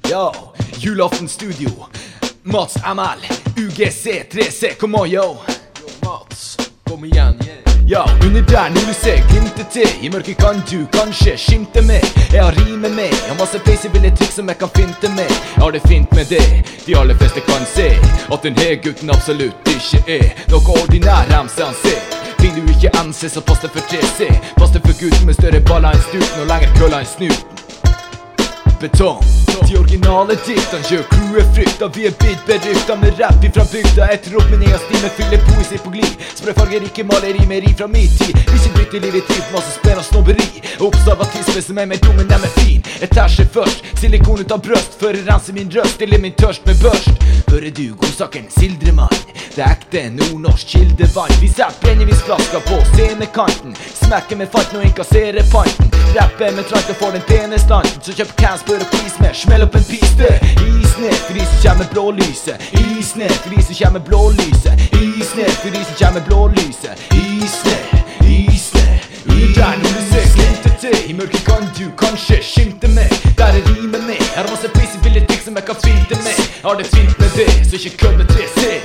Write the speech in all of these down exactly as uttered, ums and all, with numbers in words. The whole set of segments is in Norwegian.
Yo, julaften studio Mats M L U G C tre C, kom on yo. Yo Mats, kom igjen. Ja, under der når du ser glimtet til I mørket kan du kanskje skimte meg. Jeg har rimet med Jeg har masse feisibille triks som jeg kan finte med. Jeg har det fint med det De aller fleste kan se At denne gutten absolutt ikke er noe ordinær remse han ser. Ting du ikke anser så pass det for tre C. Pass det for gutten med større baller enn stuten og lenger køller enn snuten. Betong De originale diktene gjør crewet frykta. Vi er bitt berykta med rap ifra bygda. Etter opp med nea stime fyller poesi på glid. Sprøfarger ikke maleri mer i fra min tid. Vi ikke bytter liv i tid, masse spenn og snobberi. Observatisme som er mer dum enn dem er fin. Jeg tærser først, silikon ut av brøst. Før jeg renser min røst, stiller min tørst med børst. Hører du godsaken, sildremann. Det er ekte nordnorsk kildevann. Vi setter brennevinsflasker på scenekanten. Smekker med fart nå inkasserer panten. Rapper med trant og får den pene standen. Så kjøp cans, bør og pris med. Smell opp en piste. Is ned for de som kommer blålyset. Is ned for de som kommer blålyset. Is ned for de som kommer blålyset. Is ned, is ned. Under der når du ser glimtet til. I mørket kan du kanskje skimte meg. Der er rimet med. Her har masse feisibille triks som jeg kan finte med. Jeg har det fint med det, så ikke kødd med tre C.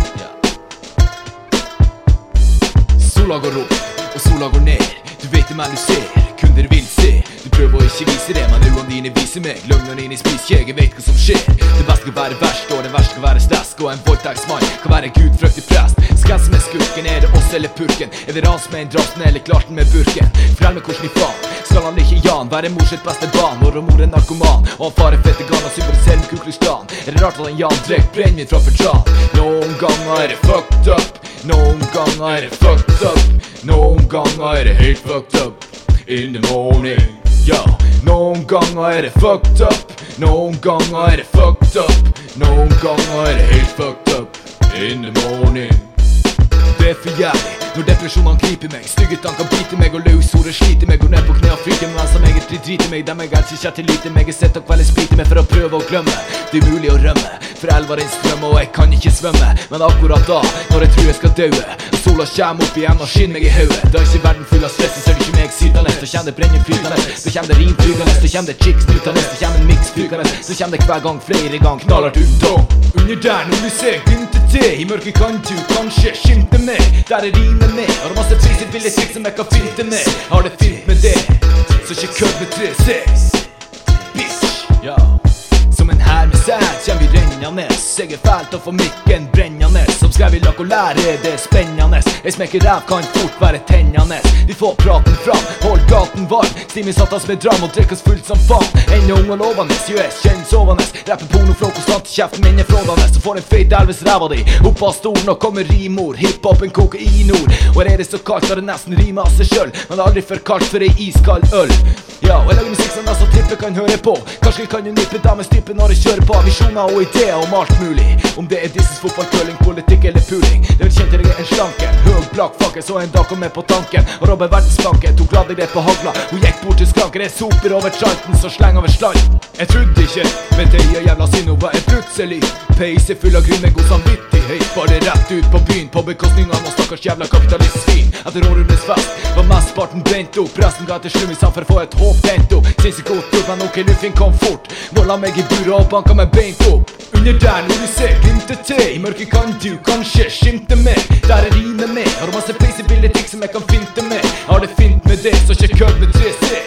Sola går opp, og sola går ned. Du vet det, men du ser, kunder vil se. Du prøver å ikke vise det, men øynene dine viser meg. Løgner dine spiskjeg, jeg vet hva som skjer. Det beste skal være verst, og det verste skal være stesk. Og en voldtektsmann kan være gudfryktig prest. Skansen med skurken, er det oss eller purken? Er det rans med en draften, eller klart den med burken? Fortell meg hvordan i faen skal han ikke Jan være mor sitt beste barn? Når mor er narkoman, og han far er fette gan og symboliserer med Kuklustran. Er det rart at han Jan drekk brennvin fra Fortran? Noen ganger er det fucked up. Noen ganger er det fucked up. Noen ganger er det helt fucked up. In the morning, yo. Noen ganger er det fucked up. Noen ganger er det fucked up. Noen ganger er det helt fucked up. In the morning. Det er for jævlig når depresjonen griper meg. Stygge tanker biter meg og løshore sliter meg. Går ned på kne og fryker meg som egentlig driter meg. Dem jeg elsker kjær til lite meg. Jeg setter kvelden spriter meg for å prøve å glemme. Det er mulig å rømme, for elva den strømmer og jeg kan ikke svømme. Men akkurat da, når jeg tror jeg skal døde, sola kommer opp igjen og skinner meg i høyet. Da er ikke verden full av stress, så er det ikke meg sytende. Så kommer det brenning flytende, så kommer det rim flygende. Så kommer det chicks flytende, så kommer det mix flygende. Så kommer det hver gang, flere gang, knallhardt uten. Under der når du ser glimtet til. I mørket kan du kanskje skimte meg. Der er rimet med. Har du masse prisibille triks som jeg kan finte med. Har det fint med det, så ikke kødd med tre C. Bitch, ja. Som en her med sæd kjem vi rennende. Jeg er fælt å få mikken brennende. Som skrev i lakk og lære, det er spennende. Jeg smekker ræv kan fort være tennende. Vi får praten fram, hold gaten varm. Stimi satt oss med dram og drikkes fullt som faen. Ennå ung og lovende, U S kjenn sovende. Rapper pornoflå konstant, kjeften min er frådende. Så får en feit elves ræva di opp av stolen og kommer rimord. Hiphop en kokainord. Og her er det så kaldt, så det nesten rimer av seg selv. Men det er aldri for kaldt for ei iskald øl. Ja, og jeg lager musikk som nesten trippet kan høre på. Kanskje vi kan jo nippe dames type når jeg kjører på. Visjoner og ideer om alt mulig. Om det er dissens, fotball, curling, politikk eller puling. Det vil kjent til jeg er en slanke, høg, blakk, fakke. Så en dag kom jeg på tanken og robber verdensflanke. Tok ladegrep på hagla, hun gikk bort til skranken. Jeg soper over tranten, så sleng over slanten. Jeg trodde ikke, men det er jævla synd. Hun var en plutselig peise full av grunn med god samvittighet. Bare rett ut på byen, på bekostning av noen stakkars jævla kapitalistsvin. Etter århundres fest var mestparten brent opp. Resten ga til slummisam for å få et håp tent opp. Sinnssykt godt opp, men ok, luffing kom fort. Måla meg i buret og banka meg beint opp. Under der når du ser glimtet til. I mørket kan du kanskje skimte meg. Der er rimet med. Har du masse feisibille triks som jeg kan finte med. Jeg har det fint med det, så ikke kødd med tre C.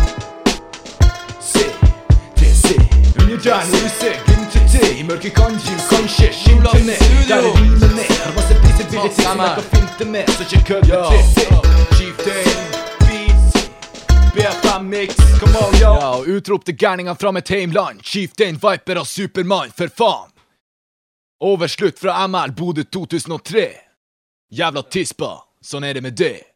C, tre C. Under der når du ser glimtet til. I mørket kan du kanskje skimte meg. Der er rimet med. Har du masse feisibille triks som jeg kan finte med. Så ikke kødd med tre C. Chieftain B F M Mix, come on, yo. Ja, og utropte gærningene fra mitt heimland. Chieftain, Viper og Superman, for faen. Overslutt fra M L Bodø to tusen og tre. Jævla tispa, sånn er det med det.